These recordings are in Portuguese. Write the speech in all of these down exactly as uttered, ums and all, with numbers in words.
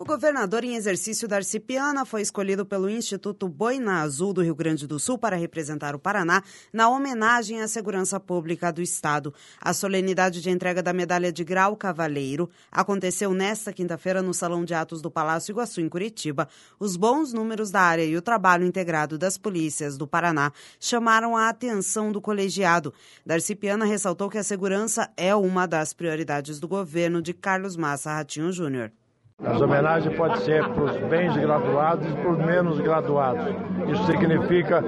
O governador em exercício Darcy Piana foi escolhido pelo Instituto Boina Azul do Rio Grande do Sul para representar o Paraná na homenagem à segurança pública do Estado. A solenidade de entrega da medalha de grau cavaleiro aconteceu nesta quinta-feira no Salão de Atos do Palácio Iguaçu, em Curitiba. Os bons números da área e o trabalho integrado das polícias do Paraná chamaram a atenção do colegiado. Darcy Piana ressaltou que a segurança é uma das prioridades do governo de Carlos Massa Ratinho Júnior. As homenagens podem ser para os bens graduados e para os menos graduados. Isso significa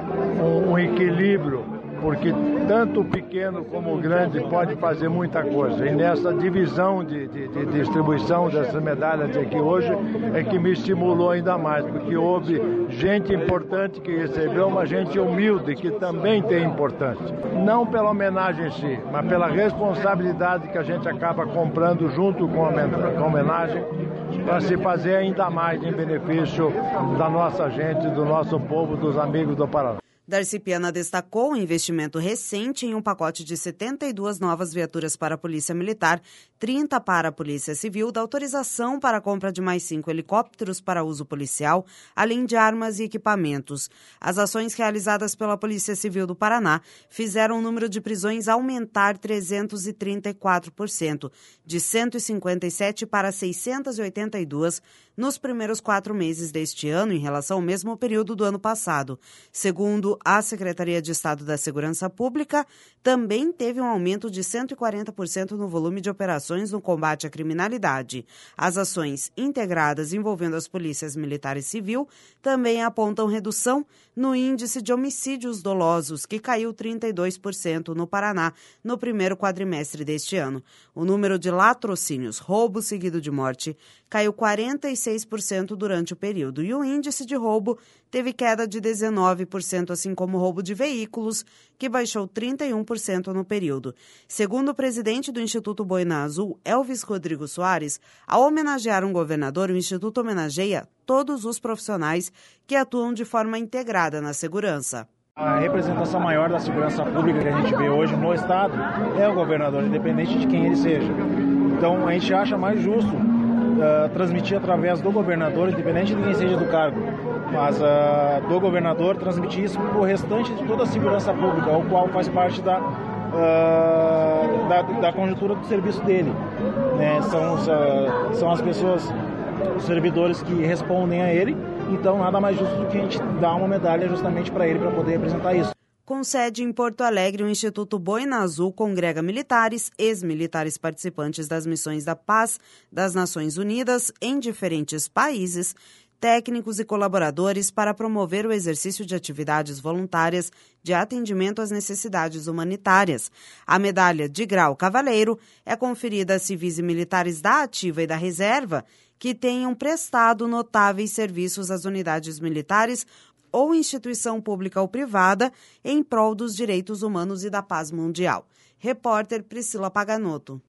um, um equilíbrio, porque tanto o pequeno como o grande pode fazer muita coisa. E nessa divisão de, de, de distribuição dessas medalhas aqui hoje é que me estimulou ainda mais, porque houve gente importante que recebeu, uma gente humilde que também tem importância. Não pela homenagem em si, mas pela responsabilidade que a gente acaba comprando junto com a homenagem para se fazer ainda mais em benefício da nossa gente, do nosso povo, dos amigos do Paraná. Darcy Piana destacou o investimento recente em um pacote de setenta e duas novas viaturas para a Polícia Militar, trinta para a Polícia Civil, da autorização para a compra de mais cinco helicópteros para uso policial, além de armas e equipamentos. As ações realizadas pela Polícia Civil do Paraná fizeram o número de prisões aumentar trezentos e trinta e quatro por cento, de cento e cinquenta e sete para seiscentos e oitenta e dois nos primeiros quatro meses deste ano, em relação ao mesmo período do ano passado. Segundo a Secretaria de Estado da Segurança Pública, também teve um aumento de cento e quarenta por cento no volume de operações no combate à criminalidade. As ações integradas envolvendo as polícias militar e civil também apontam redução no índice de homicídios dolosos, que caiu trinta e dois por cento no Paraná no primeiro quadrimestre deste ano. O número de latrocínios, roubo seguido de morte, caiu quarenta e seis por cento durante o período, e o índice de roubo teve queda de dezenove por cento, assim como o roubo de veículos, que baixou trinta e um por cento no período. Segundo o presidente do Instituto Boina Azul, Elvis Rodrigo Soares, ao homenagear um governador, o Instituto homenageia todos os profissionais que atuam de forma integrada na segurança. A representação maior da segurança pública que a gente vê hoje no Estado é o governador, independente de quem ele seja. Então, a gente acha mais justo uh, transmitir através do governador, independente de quem seja do cargo, mas uh, do governador transmitir isso para o restante de toda a segurança pública, o qual faz parte da, uh, da, da conjuntura do serviço dele. Né? São, uh, são as pessoas, os servidores que respondem a ele, então nada mais justo do que a gente dar uma medalha justamente para ele, para poder representar isso. Com sede em Porto Alegre, o Instituto Boina Azul congrega militares, ex-militares participantes das missões da paz das Nações Unidas em diferentes países, técnicos e colaboradores para promover o exercício de atividades voluntárias de atendimento às necessidades humanitárias. A medalha de grau cavaleiro é conferida a civis e militares da ativa e da reserva que tenham prestado notáveis serviços às unidades militares ou instituição pública ou privada em prol dos direitos humanos e da paz mundial. Repórter Priscila Paganotto.